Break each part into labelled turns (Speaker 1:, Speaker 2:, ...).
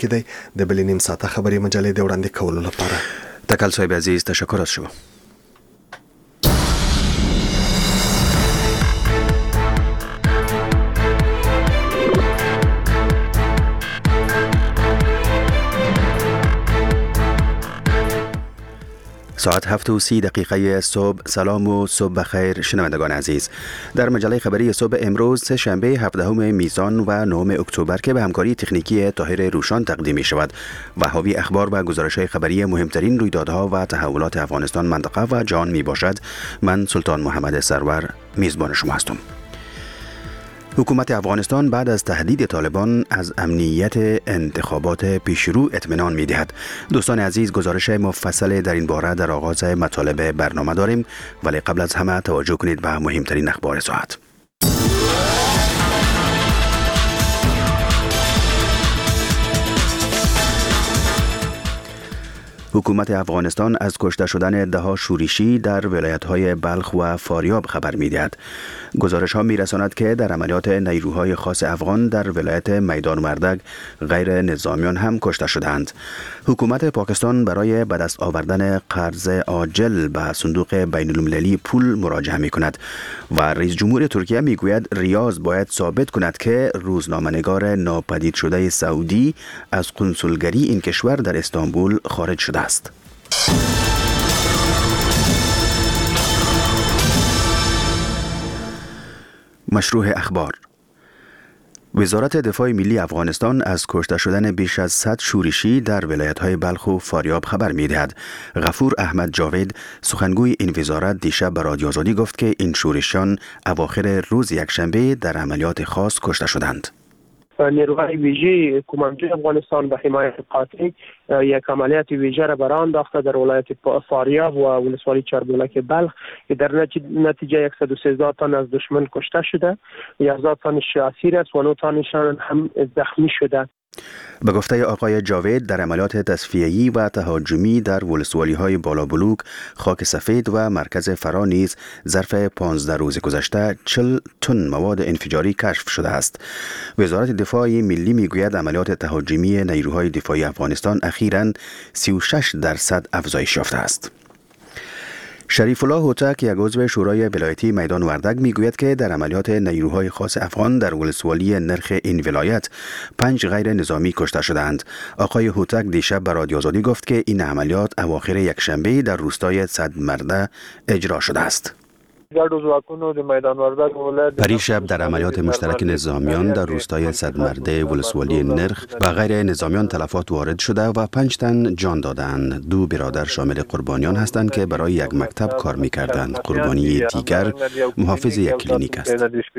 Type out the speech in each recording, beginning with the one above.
Speaker 1: کې دی. د بلې نیم ساعته خبري مجلې د وړاندې کولو لپاره
Speaker 2: تکل صاحب عزیز تشکر از شما. ساعت 7:30 صبح. سلام و صبح بخیر شنوندگان عزیز. در مجله خبری صبح امروز سه شنبه 17 میزان و 9 اکتبر که به همکاری تکنیکی طاهر روشان تقدیم می شود و حاوی اخبار و گزارش‌های خبری مهمترین رویدادها و تحولات افغانستان، منطقه و جهان می باشد. من سلطان محمد سرور میزبان شما هستم. حکومت افغانستان بعد از تهدید طالبان از امنیت انتخابات پیشرو اطمینان می‌دهد. دوستان عزیز، گزارش مفصل در این باره در آغاز مطالب برنامه داریم، ولی قبل از همه توجه کنید به مهمترین اخبار ساعت. حکومت افغانستان از کشته شدن 10 شورشی در ولایت‌های بلخ و فاریاب خبر می‌دهد. گزارش‌ها می‌رساند که در عملیات نیروهای خاص افغان در ولایت میدان وردک غیر نظامیان هم کشته شدند. حکومت پاکستان برای به دست آوردن قرض عاجل به صندوق بین‌المللی پول مراجعه می‌کند و رئیس جمهور ترکیه می‌گوید ریاض باید ثابت کند که روزنامه‌نگار ناپدید شده سعودی از کنسولگری این کشور در استانبول خارج شده است. مشروع اخبار. وزارت دفاع ملی افغانستان از کشته شدن بیش از 100 شورشی در ولایت‌های بلخ و فاریاب خبر می‌دهد. غفور احمد جاوید، سخنگوی این وزارت، دیشب به رادیو آزادی گفت که این شورشیان اواخر روز یکشنبه در عملیات خاص کشته شدند.
Speaker 3: نیروهای ویژه کماندوی افغانستان به حمایت قاطع یک عملیات ویژه را برآورده انداخته در ولایت فاریاب و ولسوالی چاربولک بلخ که در نتیجه 113 تن از دشمن کشته شده، 11 تنش اسیر است و 9 تنشان هم زخمی شده.
Speaker 2: به گفته آقای جاوید، در عملیات تصفیه‌ای و تهاجمی در ولسوالی‌های بالابلوک، خاک سفید و مرکز فرا نیز ظرف 15 روز گذشته 40 تن مواد انفجاری کشف شده است. وزارت دفاع ملی میگوید عملیات تهاجمی نیروهای دفاعی افغانستان اخیراً 36% افزایش یافته است. شریف الله هوتک، یک عضو شورای ولایتی میدان وردک، میگوید که در عملیات نیروهای خاص افغان در ولسوالی نرخ این ولایت 5 غیر نظامی کشته شدند. آقای هوتک دیشب به رادیو آزادی گفت که این عملیات اواخر یکشنبه در روستای صدمرده اجرا شده است. پریشب در عملیات مشترک نظامیان در روستای صدمرده ولسوالی نرخ و غیر نظامیان تلفات وارد شده و 5 تن جان دادند. 2 برادر شامل قربانیان هستند که برای یک مکتب کار می‌کردند. قربانی دیگر محافظ یک کلینیک است.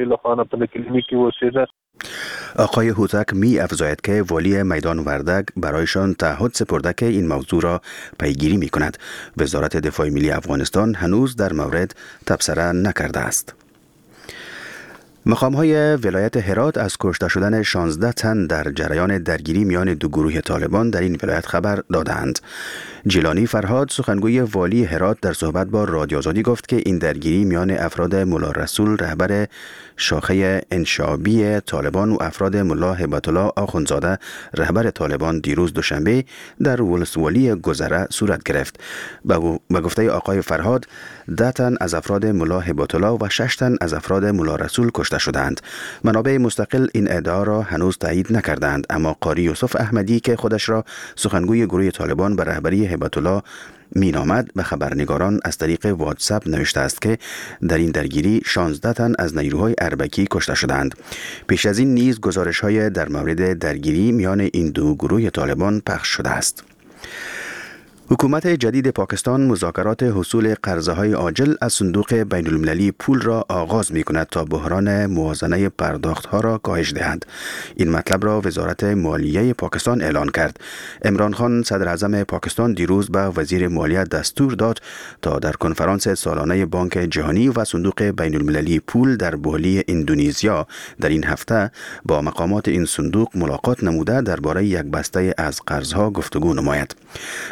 Speaker 2: آقای هوتک می افزاید که والی میدان وردک برایشان تعهد سپرده که این موضوع را پیگیری می کند. وزارت دفاع ملی افغانستان هنوز در مورد تبصره نکرده است. مقام‌های ولایت هرات از کشته شدن 16 تن در جریان درگیری میان دو گروه طالبان در این ولایت خبر دادند. جیلانی فرهاد، سخنگوی والی هرات، در صحبت با رادیو آزادی گفت که این درگیری میان افراد ملا رسول، رهبر شاخه انشابی طالبان، و افراد ملا هبت الله آخوندزاده، رهبر طالبان، دیروز دوشنبه در ولسوالی گذره صورت گرفت. به گفته آقای فرهاد، 10 تن از افراد ملا هبت الله و 6 تن از افراد ملا رسول کشته شدند. منابع مستقل این ادعا را هنوز تایید نکردند، اما قاری یوسف احمدی که خودش را سخنگوی گروه طالبان به رهبری هبت الله مینامد، به خبرنگاران از طریق واتساپ نوشته است که در این درگیری 16 تن از نیروهای اربکی کشته شدند. پیش از این نیز گزارش‌های در مورد درگیری میان این دو گروه طالبان پخش شده است. حکومت جدید پاکستان مذاکرات حصول قرضه‌های عاجل از صندوق بین‌المللی پول را آغاز می‌کند تا بحران موازنه پرداخت‌ها را کاهش دهد. این مطلب را وزارت مالیه پاکستان اعلان کرد. عمران خان، صدر اعظم پاکستان، دیروز به وزیر مالیه دستور داد تا در کنفرانس سالانه بانک جهانی و صندوق بین‌المللی پول در بالی اندونزیا در این هفته با مقامات این صندوق ملاقات نموده درباره یک بسته از قرض‌ها گفتگو نماید. اسد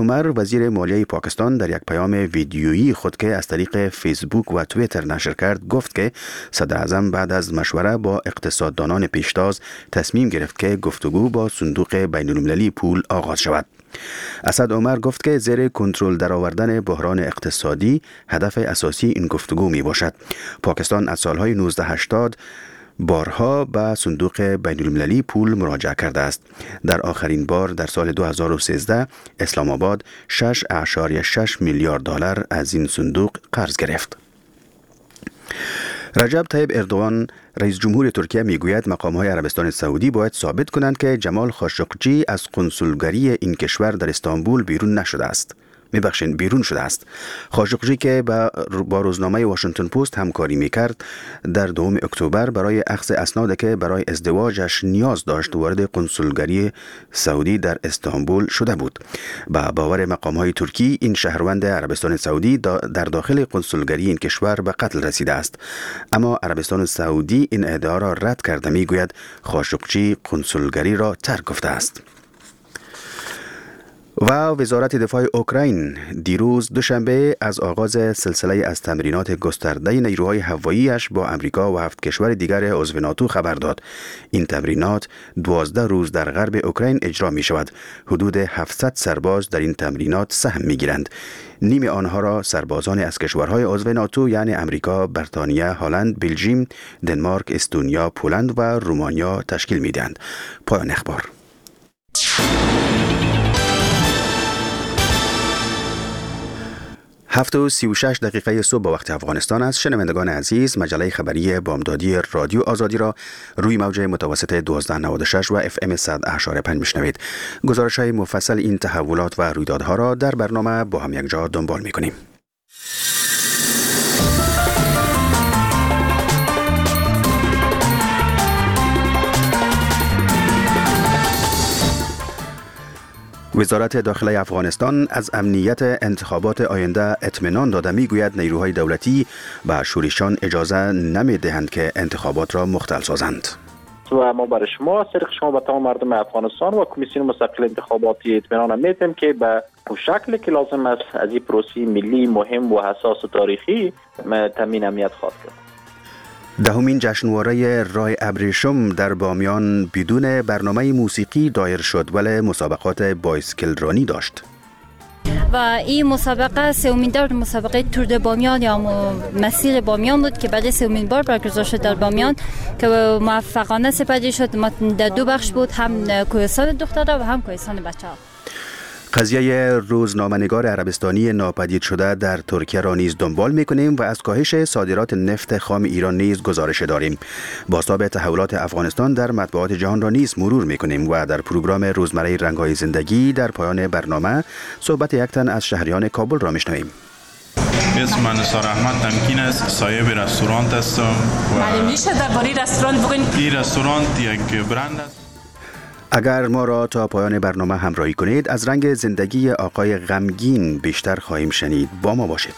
Speaker 2: عمر وزیر مالیه پاکستان در یک پیام ویدیویی خود که از طریق فیسبوک و توییتر نشر کرد گفت که صدر اعظم بعد از مشوره با اقتصاددانان پیشتاز تصمیم گرفت که گفتگو با صندوق بین‌المللی پول آغاز شود. اسد عمر گفت که زیر کنترل درآوردن بحران اقتصادی هدف اساسی این گفتگو می باشد. پاکستان از سالهای 1980 بارها به صندوق بین‌المللی پول مراجعه کرده است. در آخرین بار در سال 2013 اسلام آباد 6.6 میلیارد دلار از این صندوق قرض گرفت. رجب طیب اردوغان رئیس جمهور ترکیه میگوید مقام‌های عربستان سعودی باید ثابت کنند که جمال خاشقجی از قنسولگری این کشور در استانبول بیرون شده است. خاشقجی که با روزنامه واشنگتن پست همکاری میکرد در 2 اکتبر برای اخذ اسنادی که برای ازدواجش نیاز داشت وارد قنسولگری سعودی در استانبول شده بود. با باور مقام‌های ترکی این شهروند عربستان سعودی در داخل قنسولگری این کشور به قتل رسیده است. اما عربستان سعودی این ادعا را رد کرده میگوید خاشقجی قنسولگری را ترک گفته است. و وزارت دفاع اوکراین دیروز دوشنبه از آغاز سلسله از تمرینات گسترده نیروهای هوایی‌اش با امریکا و 7 کشور دیگر عضو ناتو خبر داد. این تمرینات 12 روز در غرب اوکراین اجرا می شود. حدود 700 سرباز در این تمرینات سهم می گیرند. نیم آنها را سربازان از کشورهای عضو ناتو یعنی امریکا، بریتانیا، هلند، بلژیم، دنمارک، استونیا، پولند و رومانیا تشکیل می دهند. پایان اخبار. 7:36 صبح به وقت افغانستان است. شنوندگان عزیز، مجله خبری بامدادی رادیو آزادی را روی موج متوسط 1296 و FM 100.5 میشنوید. گزارش‌های مفصل این تحولات و رویدادها را در برنامه با هم یک جا دنبال می‌کنیم. وزارت داخله افغانستان از امنیت انتخابات آینده اطمینان داده میگوید نیروهای دولتی به شورشیان اجازه نمیدهند که انتخابات را مختل سازند.
Speaker 4: و ما برای شما از طریق شما به تمام مردم افغانستان و کمیسیون مستقل انتخاباتی اطمینان میدیم که به شکلی که لازم است از این پروسه ملی مهم و حساس و تاریخی تامین امنیت خواهد کرد.
Speaker 2: دهمین جشنواره رای ابریشم در بامیان بدون برنامه موسیقی دایر شد ولی مسابقات بایسکل رانی داشت.
Speaker 5: و این مسابقه سومین دور مسابقه تور د بامیان یا مسیر بامیان بود که برای سومین بار برگزار شد در بامیان که موفقانه سپری شد. در 2 بخش بود، هم کوهستان دخترها و هم کوهستان بچه‌ها.
Speaker 2: قضیه روزنامه‌نگار عربستانی ناپدید شده در ترکیه را نیز دنبال می‌کنیم و از کاهش صادرات نفت خام ایران نیز گزارش داریم. بازتاب تحولات افغانستان در مطبوعات جهان را نیز مرور می‌کنیم و در پروگرام روزمره رنگ‌های زندگی در پایان برنامه صحبت یک تن از شهریان کابل را می‌شنویم.
Speaker 6: اسم من نثار احمد تمکین است، صاحب رستوران هستم.
Speaker 7: معلوم میشه درباره رستوران بگین؟
Speaker 6: این رستوران یک برند است.
Speaker 2: اگر ما را تا پایان برنامه همراهی کنید از رنگ زندگی آقای غمگین بیشتر خواهیم شنید. با ما باشید.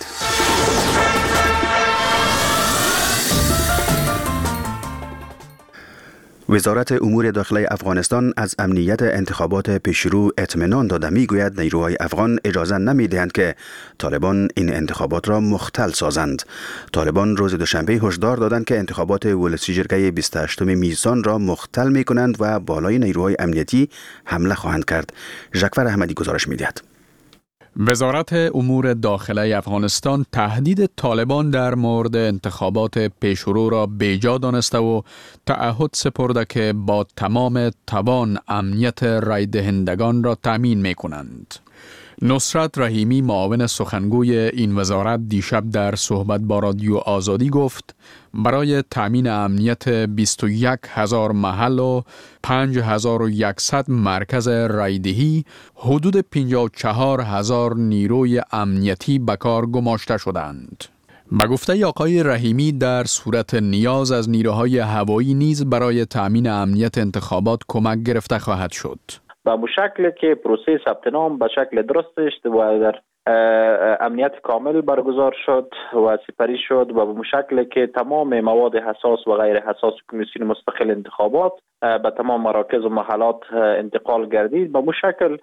Speaker 2: وزارت امور داخلی افغانستان از امنیت انتخابات پیشرو اطمینان داده میگوید نیروهای افغان اجازه نمیدهند که طالبان این انتخابات را مختل سازند. طالبان روز دوشنبه هشدار دادند که انتخابات ولسی جرگه 28 میزان را مختل میکنند و بالای نیروهای امنیتی حمله خواهند کرد. ژکفر احمدی گزارش میدهد.
Speaker 8: وزارت امور داخلی افغانستان تهدید طالبان در مورد انتخابات پیشرو را بیجا دانسته و تعهد سپرده که با تمام توان امنیت رای دهندگان را تامین می کنند. نصرت رحیمی معاون سخنگوی این وزارت دیشب در صحبت با رادیو آزادی گفت برای تامین امنیت 21,000 محل و 5,100 مرکز رایدهی حدود 54,000 نیروی امنیتی به کار گماشته شدند. به گفته آقای رحیمی در صورت نیاز از نیروهای هوایی نیز برای تامین امنیت انتخابات کمک گرفته خواهد شد.
Speaker 4: به شکلی که پروسه ثبت نام به شکل درست و در امنیت کامل برگزار شد و سپری شد و به شکلی که تمام مواد حساس و غیر حساس کمیسیون مستقل انتخابات به تمام مراکز و محلات انتقال گردید، به شکل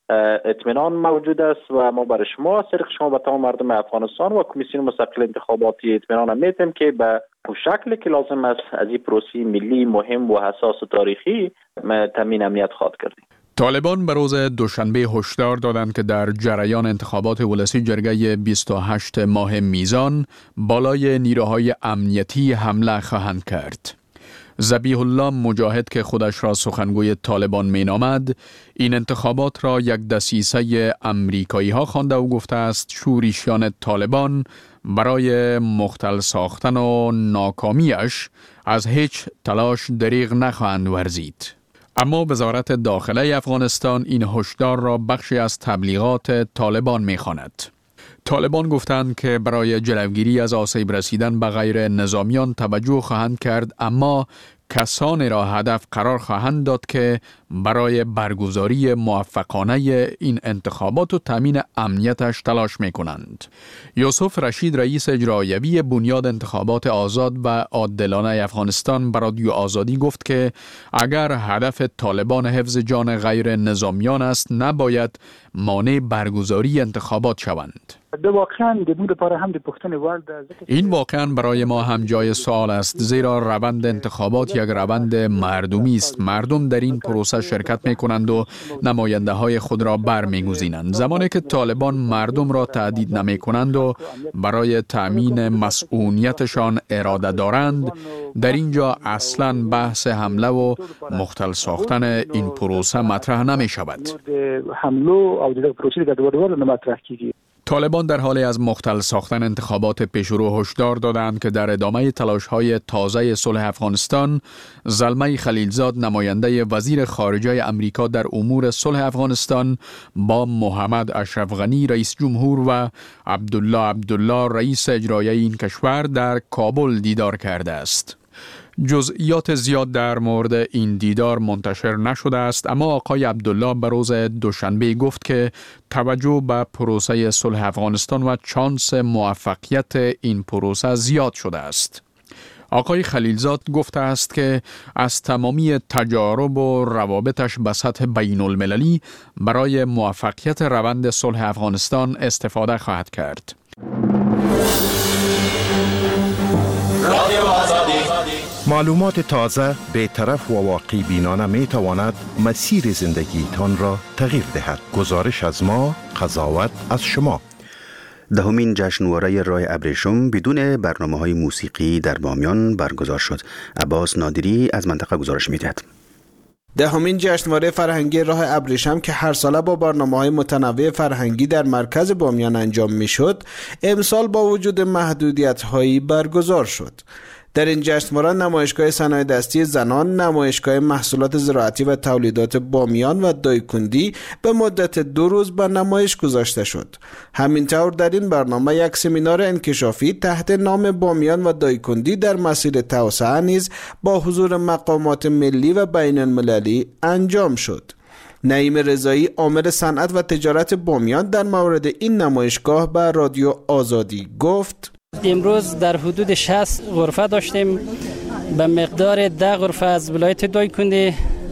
Speaker 4: اطمینان موجود است و ما برای شما طریق شما به تمام مردم افغانستان و کمیسیون مستقل انتخاباتی اطمینان میدیم که به شکلی که لازم است از این پروسه ملی مهم و حساس و تاریخی تامین امنیت خواهد کردیم.
Speaker 8: طالبان به روز دوشنبه هشدار دادند که در جریان انتخابات ولسی جرگه 28 ماه میزان بالای نیروهای امنیتی حمله خواهند کرد. ذبیح الله مجاهد که خودش را سخنگوی طالبان مینامد، این انتخابات را یک دسیسه امریکایی ها خوانده و گفته است شورشیان طالبان برای مختل ساختن و ناکامیش از هیچ تلاش دریغ نخواهند ورزید. اما وزارت داخله افغانستان این هشدار را بخشی از تبلیغات طالبان می‌خواند. طالبان گفتند که برای جلوگیری از آسیب رسیدن به غیر نظامیان توجه خواهند کرد، اما کسانی را هدف قرار خواهند داد که برای برگزاری موفقانه این انتخابات و تامین امنیتش تلاش می کنند. یوسف رشید رئیس اجرایی بنیاد انتخابات آزاد و عادلانه افغانستان به رادیو آزادی گفت که اگر هدف طالبان حفظ جان غیر نظامیان است، نباید مانع برگزاری انتخابات شوند. این واقعا برای ما هم جای سوال است، زیرا روند انتخابات یک روند مردمی است. مردم در این پروسه شرکت می کنند و نماینده های خود را برمیگزینند. زمانی که طالبان مردم را تهدید نمی کنند و برای تأمین مسئولیتشان اراده دارند، در اینجا اصلا بحث حمله و مختل ساختن این پروسه مطرح نمی شود. طالبان در حال از مختل ساختن انتخابات پیشرو هشدار دادند که در ادامه تلاش‌های تازه صلح افغانستان، زلمه خلیلزاد نماینده وزیر خارجه امریکا در امور صلح افغانستان با محمد اشرف غنی رئیس جمهور و عبدالله رئیس اجرایی این کشور در کابل دیدار کرده است. جزئیات زیاد در مورد این دیدار منتشر نشده است، اما آقای عبدالله به روز دوشنبه گفت که توجه به پروسه صلح افغانستان و چانس موفقیت این پروسه زیاد شده است. آقای خلیلزاد گفته است که از تمامی تجارب و روابطش به سطح بین المللی برای موفقیت روند صلح افغانستان استفاده خواهد کرد.
Speaker 9: معلومات تازه، بی‌طرف و واقع بینانه می تواند مسیر زندگیتان را تغییر دهد. گزارش از ما، قضاوت از شما.
Speaker 2: دهمین جشنواره راه ابریشم بدون برنامه‌های موسیقی در بامیان برگزار شد. عباس نادری از منطقه گزارش می‌دهد.
Speaker 10: دهمین جشنواره فرهنگی راه ابریشم که هر ساله با برنامه‌های متنوع فرهنگی در مرکز بامیان انجام می‌شد، امسال با وجود محدودیت‌هایی برگزار شد. در این جشنواره نمایشگاه صنایع دستی زنان، نمایشگاه محصولات زراعتی و تولیدات بامیان و دایکندی به مدت 2 روز به نمایش گذاشته شد. همینطور در این برنامه یک سمینار انکشافی تحت نام بامیان و دایکندی در مسیر توسعه نیز با حضور مقامات ملی و بین المللی انجام شد. نعیم رضایی عامل صنعت و تجارت بامیان در مورد این نمایشگاه به رادیو آزادی گفت:
Speaker 11: امروز در حدود 60 غرفه داشتیم، به مقدار 10 غرفه از ولایت دایکندی،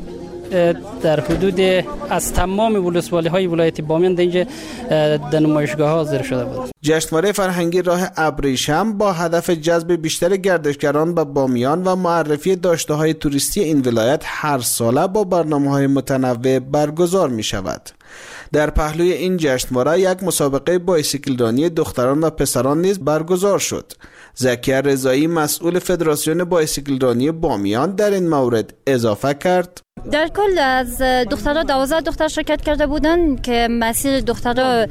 Speaker 11: در حدود از تمام ولسوالی‌های ولایت بامیان در نمایشگاه حاضر شده بود.
Speaker 10: جشنواره فرهنگی راه ابریشم با هدف جذب بیشتر گردشگران به بامیان و معرفی داشته‌های توریستی این ولایت هر ساله با برنامه‌های متنوع برگزار می‌شود. در پهلوی این جشنواره یک مسابقه بایسیکلرانی دختران و پسران نیز برگزار شد. زکیه رضایی مسئول فدراسیون بایسیکلرانی بامیان در این مورد اضافه کرد:
Speaker 5: در کل از دخترها 12 دختر شرکت کرده بودند که مسیر دخترها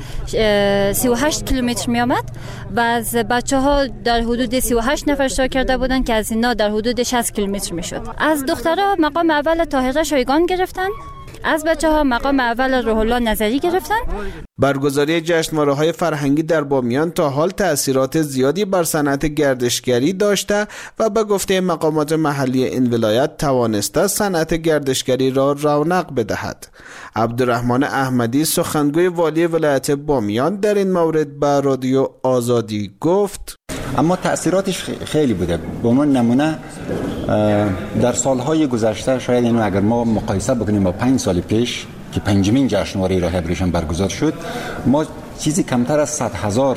Speaker 5: 38 کیلومتر می آمد و از بچه ها در حدود 38 نفر اشتراک کرده بودند که از اینا در حدود 60 کیلومتر می شد. از دخترها مقام اول طاهره شایگان گرفتن، از بچه ها مقام اول روح الله نظری گرفتن.
Speaker 10: برگزاری جشنواره‌های فرهنگی در بامیان تا حال تأثیرات زیادی بر صنعت گردشگری داشته و به گفته مقامات محلی این ولایت توانسته صنعت گردشگری را رونق بدهد. عبدالرحمن احمدی سخنگوی والی ولایت بامیان در این مورد به رادیو آزادی گفت:
Speaker 12: اما تأثیراتش خیلی بوده. به عنوان نمونه در سالهای گذشته شاید اینو اگر ما مقایسه بکنیم با 5 سال پیش، که 5مین جشنواره راه ابریشم برگزار شد، ما چیزی کمتر از 100,000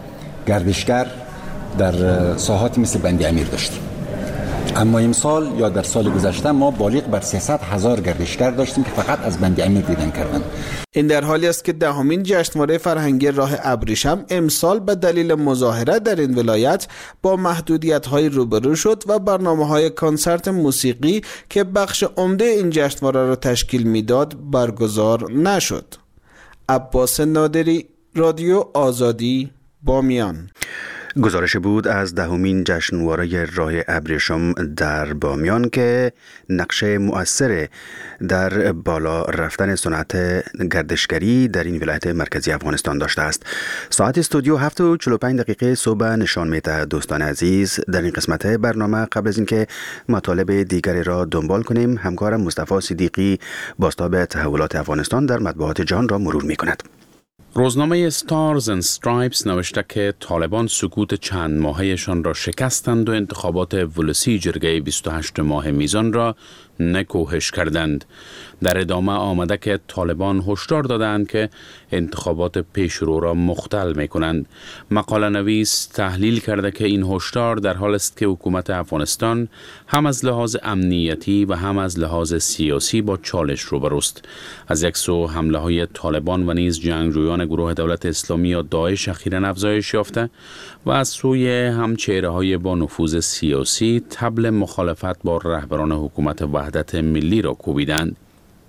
Speaker 12: گردشگر در ساحات مثل بند امیر داشتیم. اما امسال یا در سال گذشته ما بالغ بر 300,000 گردشگر داشتیم که فقط از بند امیر دیدن کردن.
Speaker 10: این در حالی است که 10مین جشنواره فرهنگی راه ابریشم امسال به دلیل مظاهره در این ولایت با محدودیت‌های روبرو شد و برنامه‌های کنسرت موسیقی که بخش عمده این جشنواره را تشکیل میداد برگزار نشد. عباس نادری، رادیو آزادی، بامیان.
Speaker 2: گزارش بود از 10مین جشنواره راه ابریشم در بامیان که نقش مؤثر در بالا رفتن صنعت گردشگری در این ولایت مرکزی افغانستان داشته است. ساعت استودیو 7:45 صبح نشان می‌دهد. دوستان عزیز، در این قسمت برنامه قبل از اینکه مطالب دیگری را دنبال کنیم، همکارم مصطفی صدیقی بازتاب تحولات افغانستان در مطبوعات جهان را مرور می‌کند.
Speaker 13: روزنامه ستارز اند استرایپس نوشته که طالبان سکوت چند ماههشان را شکستند و انتخابات ولسی جرگه 28 ماه میزان را نکوهش کردند. در ادامه آمده که طالبان هشدار دادند که انتخابات پیشرو را مختل می کنند. مقاله نویس تحلیل کرده که این هشدار در حال است که حکومت افغانستان هم از لحاظ امنیتی و هم از لحاظ سیاسی با چالش روبروست. از یک سو حمله های طالبان و نیز جنگجویان گروه دولت اسلامی یا داعش اخیراً افزایش یافته و از سوی هم چهره های با نفوذ سیاسی طبل مخالفت با رهبران حکومت وحدت ملی را کوبیدند.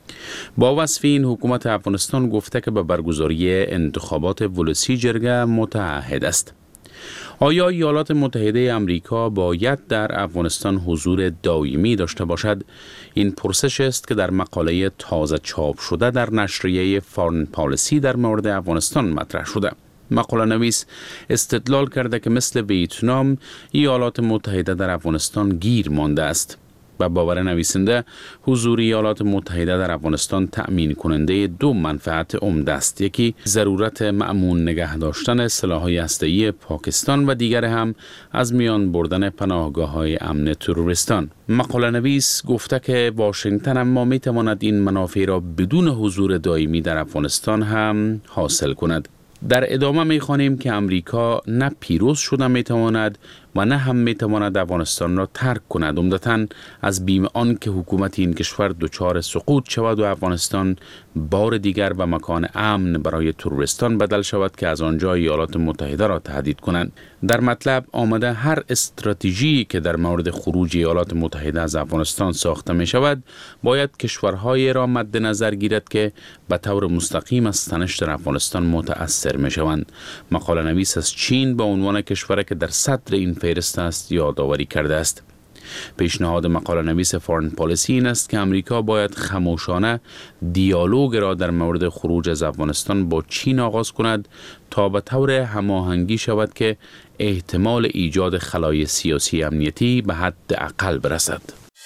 Speaker 13: با وصف این، حکومت افغانستان گفته که به برگزاری انتخابات ولسی جرگه متعهد است. آیا ایالات متحده آمریکا باید در افغانستان حضور دائمی داشته باشد؟ این پرسش است که در مقاله تازه چاپ شده در نشریه فارن پالیسی در مورد افغانستان مطرح شده. مقاله نویس استدلال کرده که مثل ویتنام، ایالات متحده در افغانستان گیر مانده است. و باور نویسنده، حضور ایالات متحده در افغانستان تأمین کننده دو منفعت عمده است. یکی ضرورت مأمون نگه داشتن سلاح‌های هسته‌ای پاکستان و دیگر هم از میان بردن پناهگاه‌های امن تروریستان. مقاله نویس گفته که واشنگتن اما می‌تواند این منافع را بدون حضور دائمی در افغانستان هم حاصل کند. در ادامه می‌خوانیم که امریکا نه پیروز شده می‌تواند و نه هم می‌تواند افغانستان را ترک کند، عمدتاً از بیم آن که حکومت این کشور دچار سقوط شود و افغانستان بار دیگر و مکان امن برای تروریستان بدل شود که از آنجا ایالات متحده را تهدید کنند. در مطلب آمده هر استراتژی که در مورد خروج ایالات متحده از افغانستان ساخته می شود باید کشورهای را مد نظر گیرد که به طور مستقیم از سرنوشت در افغانستان متأثر می شوند. مقاله نویس از چین به عنوان کشوری که در صدر این فهرست است یادآوری کرده است. پیشنهاد مقاله نویس فارن پالیسی این است که امریکا باید خاموشانه دیالوگ را در مورد خروج از افغانستان با چین آغاز کند تا به طور هماهنگی شود که احتمال ایجاد خلای سیاسی امنیتی به حد اقل برسد.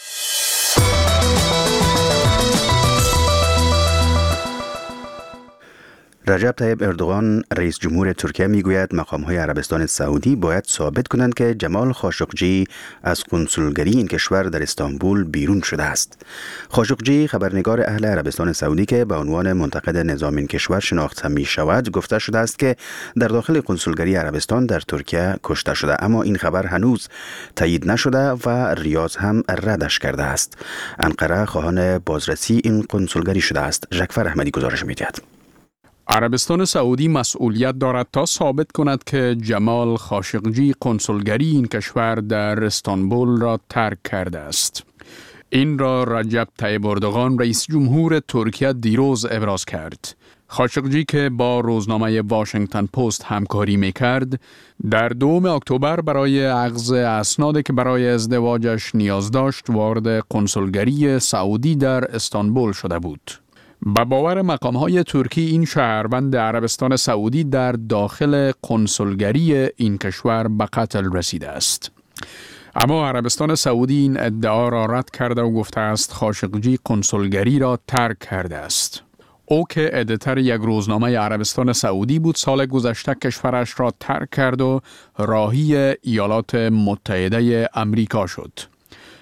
Speaker 2: رجب طیب اردوغان رئیس جمهور ترکیه میگوید مقام‌های عربستان سعودی باید ثابت کنند که جمال خاشقجی از کنسولگری این کشور در استانبول بیرون شده است. خاشقجی، خبرنگار اهل عربستان سعودی که به عنوان منتقد نظام این کشور شناخته می شود، گفته شده است که در داخل کنسولگری عربستان در ترکیه کشته شده، اما این خبر هنوز تایید نشده و ریاض هم ردش کرده است. انقره خواهان بازرسی این کنسولگری شده است. جعفر احمدی گزارش می‌دهد.
Speaker 8: عربستان سعودی مسئولیت دارد تا ثابت کند که جمال خاشقجی کنسولگری این کشور در استانبول را ترک کرده است. این را رجب طیب اردوغان رئیس جمهور ترکیه دیروز ابراز کرد. خاشقجی که با روزنامه واشنگتن پست همکاری میکرد، در 2 اکتبر برای اخذ اسنادی که برای ازدواجش نیاز داشت وارد کنسولگری سعودی در استانبول شده بود. به باور مقام‌های ترکی این شهروند عربستان سعودی در داخل کنسولگری این کشور به قتل رسیده است. اما عربستان سعودی این ادعا را رد کرده و گفته است خاشقجی کنسولگری را ترک کرده است. او که ادیتور یک روزنامه عربستان سعودی بود، سال گذشته کشورش را ترک کرد و راهی ایالات متحده آمریکا شد.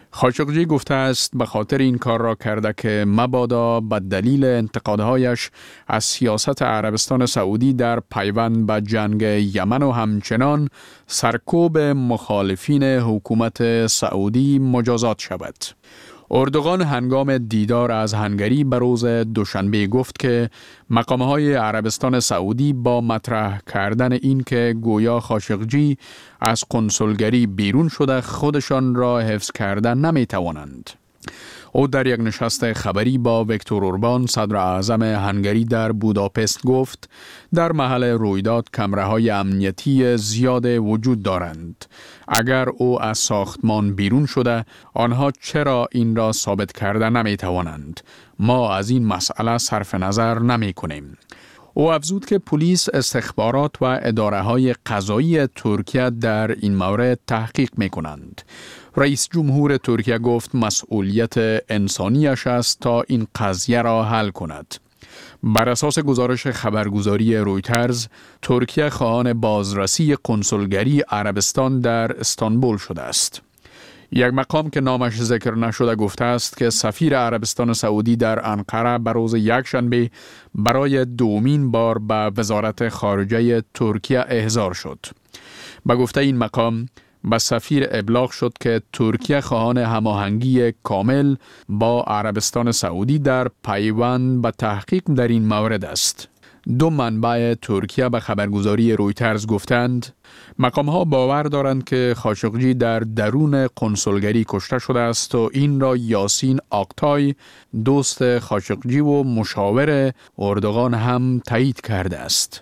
Speaker 8: خاشقجی گفته است به خاطر این کار را کرده که مبادا به دلیل انتقادهایش از سیاست عربستان سعودی در پیوند به جنگ یمن و همچنان سرکوب مخالفین حکومت سعودی مجازات شود. اردوغان هنگام دیدار از هنگری به روز دوشنبه گفت که مقامهای عربستان سعودی با مطرح کردن این که گویا خاشقجی از کنسولگری بیرون شده خودشان را حفظ کردن نمی توانند. او در یک نشست خبری با ویکتور اوربان صدر اعظم هنگری در بوداپست گفت در محل رویداد کمره‌های امنیتی زیاد وجود دارند. اگر او از ساختمان بیرون شده آنها چرا این را ثابت کرده نمی توانند؟ ما از این مسئله صرف نظر نمی کنیم. او افزود که پلیس، استخبارات و اداره‌های قضایی ترکیه در این مورد تحقیق می کنند. رئیس جمهور ترکیه گفت مسئولیت انسانیش است تا این قضیه را حل کند. بر اساس گزارش خبرگزاری رویترز، ترکیه خواهان بازرسی کنسولگری عربستان در استانبول شده است. یک مقام که نامش ذکر نشده گفته است که سفیر عربستان سعودی در انقره بر روز یکشنبه برای دومین بار به وزارت خارجه ترکیه احضار شد. به گفته این مقام، به سفیر ابلاغ شد که ترکیه خواهان هماهنگی کامل با عربستان سعودی در پیوند به تحقیق در این مورد است. دو منبع ترکیه به خبرگزاری رویترز گفتند مقام‌ها باور دارند که خاشقجی در درون کنسولگری کشته شده است و این را یاسین آقتای، دوست خاشقجی و مشاور اردوغان هم تایید کرده است.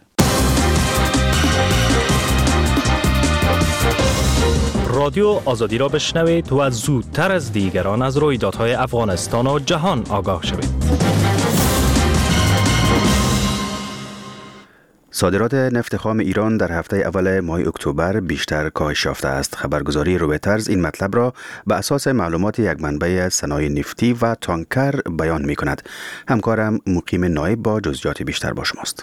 Speaker 14: رادیو آزادی را بشنوید و زودتر از دیگران از رویدادهای افغانستان و جهان آگاه شوید.
Speaker 2: صادرات نفت خام ایران در هفته اول ماه اکتبر بیشتر کاهش یافته است. خبرگزاری رویترز این مطلب را به اساس معلومات یک منبع صنایع نفتی و تانکر بیان می کند. همکارم مقیم نایب با جزئیات بیشتر با شماست.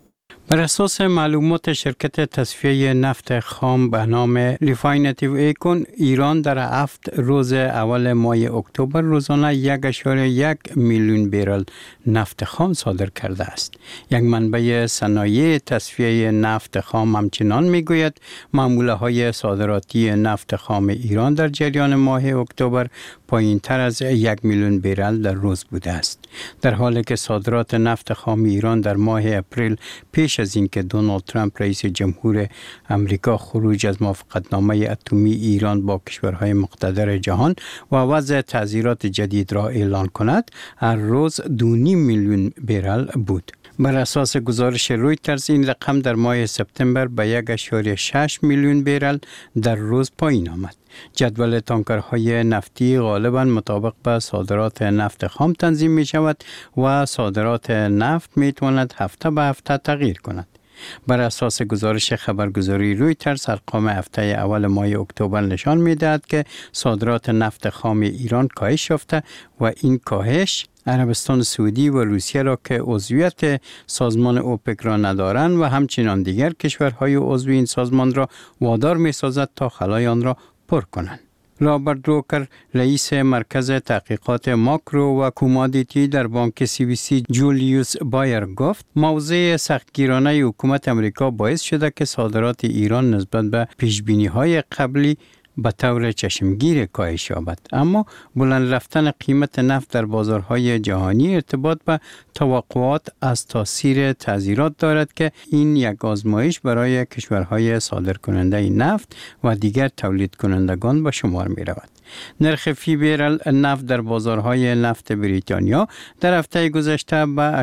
Speaker 15: بر اساس معلومات شرکت تصفیه نفت خام به نام ریفاینتیو ایکون، ایران در 7 روز اول ماه اکتبر روزانه 1.1 میلیون برل نفت خام صادر کرده است. یک منبع صنایع تصفیه نفت خام همچنان میگوید معامله های صادراتی نفت خام ایران در جریان ماه اکتبر پایین تر از 1 میلیون برل در روز بوده است، در حالی که صادرات نفت خام ایران در ماه اپریل پیش از اینکه دونالد ترامپ رئیس جمهور امریکا خروج از موافقتنامه اتمی ایران با کشورهای مقتدر جهان و وضع تعزیرات جدید را اعلان کند، هر روز 2.5 میلیون برل بود. بر اساس گزارش رویترز این رقم در ماه سپتامبر به 1.6 میلیون برل در روز پایین آمد. جدول تانکرهای نفتی غالباً مطابق به صادرات نفت خام تنظیم می شود و صادرات نفت می تواند هفته به هفته تغییر کند. بر اساس گزارش خبرگزاری رویترز ارقام هفته اول ماه اکتبر نشان می دهد که صادرات نفت خام ایران کاهش یافته و این کاهش عربستان سعودی و روسیه را که عضویت سازمان اوپک را ندارند و همچنین دیگر کشورهای عضو این سازمان را وادار می سازد تا خلای آن را پر کنند. رابرت دروکر، رئیس مرکز تحقیقات ماکرو و کومادیتی در بانک CBC جولیوس بایر گفت موضع سختگیرانه حکومت امریکا باعث شده که صادرات ایران نسبت به پیشبینی‌های قبلی به طور چشمگیر کاهش یابد، اما بلند رفتن قیمت نفت در بازارهای جهانی ارتباط به توقعات از تاثیر تعزیرات دارد که این یک آزمایش برای کشورهای صادرکننده نفت و دیگر تولید کنندگان به شمار می رود. نرخ فی برل نفت در بازارهای نفت بریتانیا در هفته گذشته به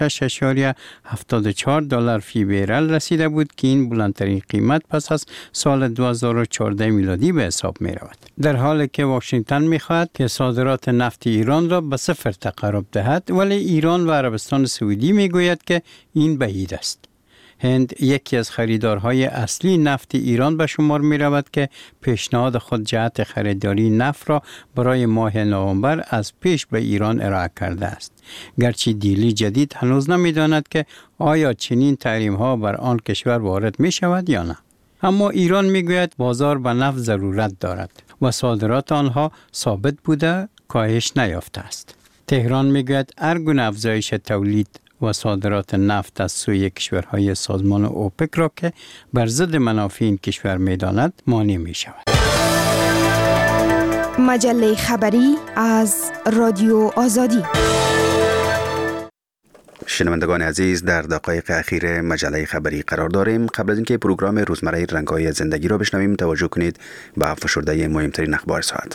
Speaker 15: $86.74 فی برل رسیده بود که این بلندترین قیمت پس از سال 2014 میلادی به حساب می رود. در حالی که واشنگتن می خواهد که صادرات نفت ایران را به صفر تقرب دهد، ولی ایران و عربستان سعودی می گوید که این بعید است. هند یکی از خریدارهای اصلی نفت ایران به شمار می رود که پیشنهاد خود جهت خریداری نفت را برای ماه نوامبر از پیش به ایران ارائه کرده است. گرچه دیلی جدید هنوز نمی داند که آیا چنین تحریم ها بر آن کشور وارد می شود یا نه. اما ایران می گوید بازار به نفت ضرورت دارد. و صادرات آنها ثابت بوده کاهش نیافته است. تهران میگوید هر گونه افزایش تولید و صادرات نفت از سوی کشورهای سازمان اوپک را که بر ضد منافع این کشور می‌داند مانع می‌شود.
Speaker 16: مجله خبری از رادیو آزادی.
Speaker 2: شنوندگان عزیز، در دقایق اخیر مجله خبری قرار داریم. قبل از اینکه پروگرام روزمره رنگ‌های زندگی را بشنویم، توجه کنید به فشرده مهمترین اخبار ساعت.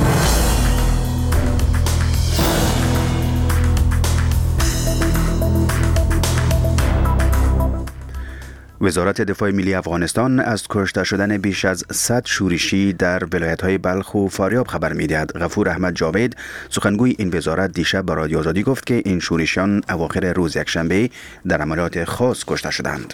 Speaker 2: وزارت دفاع ملی افغانستان از کشته شدن بیش از 100 شورشی در ولایت‌های بلخ و فاریاب خبر می‌دهد. غفور احمد جاوید، سخنگوی این وزارت، دیشب به رادیو آزادی گفت که این شورشیان اواخر روز یکشنبه در عملیات خاص کشته شدند.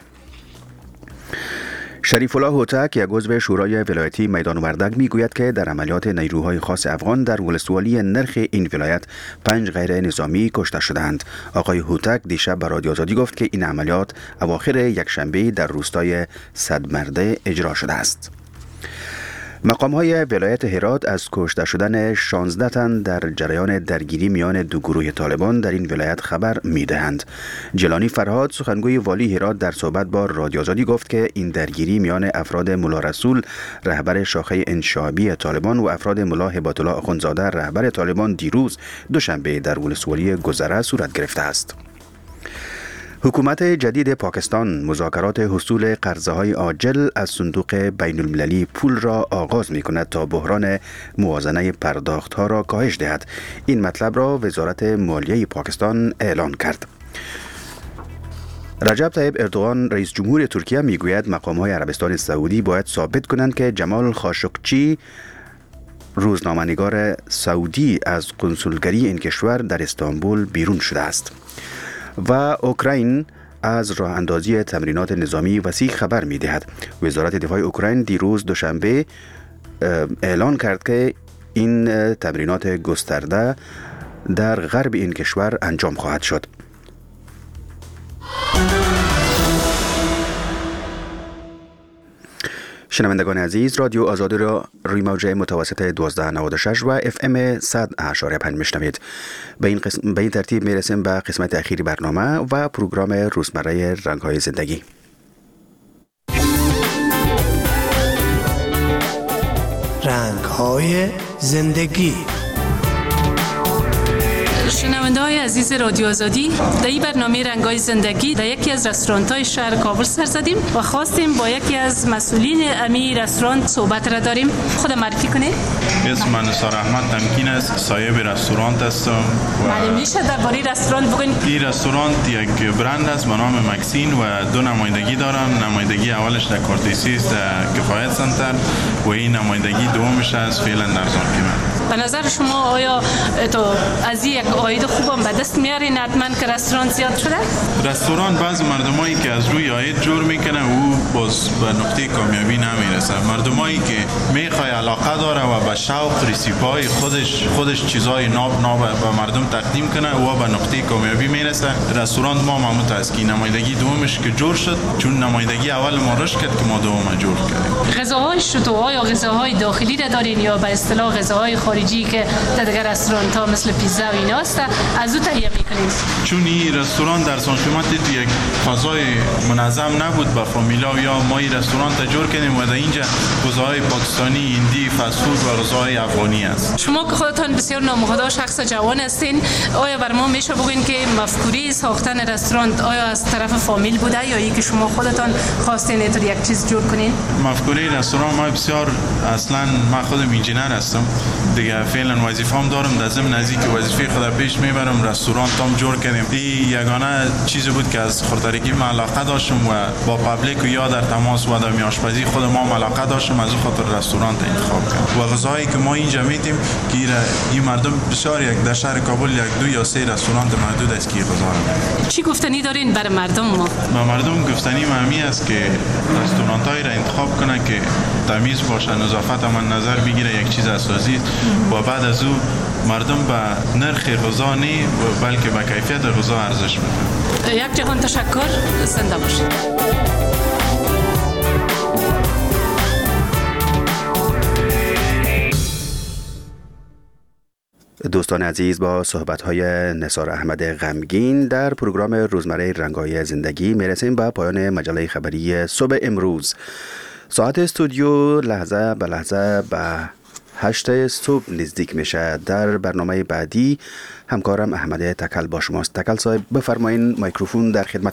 Speaker 2: شریف الله هوتک، یک عضو شورای ولایتی میدان وردک، میگوید که در عملیات نیروهای خاص افغان در ولسوالی نرخ این ولایت 5 غیر نظامی کشته شدند. آقای هوتک دیشب به رادیو آزادی گفت که این عملیات اواخر یکشنبه در روستای صدمرده اجرا شده است. مقام‌های ولایت هرات از کشته شدن 16 تن در جریان درگیری میان دو گروه طالبان در این ولایت خبر می‌دهند. جیلانی فرهاد، سخنگوی والی هرات، در صحبت با رادیو آزادی گفت که این درگیری میان افراد ملا رسول، رهبر شاخه انشابی طالبان، و افراد ملا هبات الله اخوندزاده، رهبر طالبان، دیروز دوشنبه در ولسوالی گذره صورت گرفته است. حکومت جدید پاکستان مذاکرات حصول قرضه‌های عاجل از صندوق بین المللی پول را آغاز می‌کند تا بحران موازنه پرداخت‌ها را کاهش دهد. این مطلب را وزارت مالیه پاکستان اعلان کرد. رجب طیب اردوغان، رئیس جمهور ترکیه، میگوید مقام‌های عربستان سعودی باید ثابت کنند که جمال خاشقچی، روزنامه‌نگار سعودی، از کنسولگری این کشور در استانبول بیرون شده است. و اوکراین از راه اندازی تمرینات نظامی وسیع خبر می دهد. وزارت دفاع اوکراین دیروز دوشنبه اعلان کرد که این تمرینات گسترده در غرب این کشور انجام خواهد شد. شنوندگان عزیز، رادیو آزادی را روی موج متوسط 1296 و اف ام 100.5 میشنوید. به این ترتیب میرسیم به قسمت اخیری برنامه و پروگرام روزمره رنگ‌های زندگی.
Speaker 17: رنگ‌های زندگی.
Speaker 7: شنونده‌های عزیز رادیو آزادی، در این برنامه رنگ‌های زندگی در یکی از رستوران‌های شهر کابل سر زدیم و خواستیم با یکی از مسئولین امی رستوران صحبت را داریم. خود معرفی کنید.
Speaker 6: اسم من نثار احمد تمکین است، صاحب رستوران هستم.
Speaker 7: معلوم میشه درباره رستوران بگین.
Speaker 6: این رستوران یک برند است به نام مکسین و دو نمایندگی دارم. نمایندگی اولش در کورتیسی است، در کفایت سنتر، و این نمایندگی دومش است فعلا در زارقیمه.
Speaker 7: به نظر شما آیا تو از یک عاید خوبم به دست میارین حتما که رستوران زیاد شده؟
Speaker 6: رستوران بعض مردمایی که از روی عاید جور میکنه او باز به نقطه کامیابی نمیرسه. مردمایی که میخوای علاقه داره و به شوق ریسیپای خودش چیزای ناب به مردم تقدیم کنه و به نقطه کامیابی میرسه. رستوران ما معمول است که نمایندگی دومش که جور شد، چون نمایندگی اول ما رشد کرد که ما دوم جور کردیم.
Speaker 7: غذاهای شتو آیا غذاهای داخلی را دارین یا به اصطلاح غذاهای خارجی که در دیگر رستوران‌ها مثل پیتزا و اینا است از او تهیه می‌کنیم؟
Speaker 6: چون این رستوران در سانقیمت یک فضای منظم نبود با فامیلا یا ما این رستوران تجربه کردیم و در اینجا غذاهای پاکستانی، هندی، فست فود و غذاهای افغانی است.
Speaker 7: شما که خودتان بسیار نامحتاج شخص جوان هستین، آیا بر ما میشه بگین که مفکوره ساختن رستوران آیا از طرف فامیل بوده یا اینکه شما خودتان خواستین اینطور یک چیز جور کنین؟
Speaker 6: مفکوره رستوران ما بسیار اصلا ما خودم انجینر هستم. دیگه فعلا وظیفه‌ام دارم، در ضمن از اینکه وظیفه خودم پیش میبرم رستوران تام جور کردیم. این یگانه چیزی بود که از خودترکی من علاقه داشتم و با پابلیک و یا در تماس و در آشپزی خود ما علاقه داشتم، از خاطر رستوران انتخاب کردم. و غذایی که ما اینجا میدیم که این مردم بسیار یک در شهر کابل یک دو یا سه رستوران محدود است که غذا رو.
Speaker 7: چی گفتنی دارین برای مردم ما؟
Speaker 6: به مردم گفتنی مهمی است که رستوران‌هایی را انتخاب کنه که تمیز باشه، نظافت هم نظر بگیره، یک چیز اساسی و بعد از او مردم به نرخ غذا نه بلکه به کیفیت غذا ارزش میدن.
Speaker 7: یک جهان تشکر، زنده باشید.
Speaker 2: دوستان عزیز، با صحبت‌های نثار احمد غمگین در پروگرام روزمره رنگ‌های زندگی میرسیم به پایان مجله خبری صبح امروز. ساعت استودیو لحظه به لحظه به 8 صبح نزدیک میشه. در برنامه بعدی همکارم احمد تکل با شماست. تکل صاحب بفرمایین، میکروفون در خدمت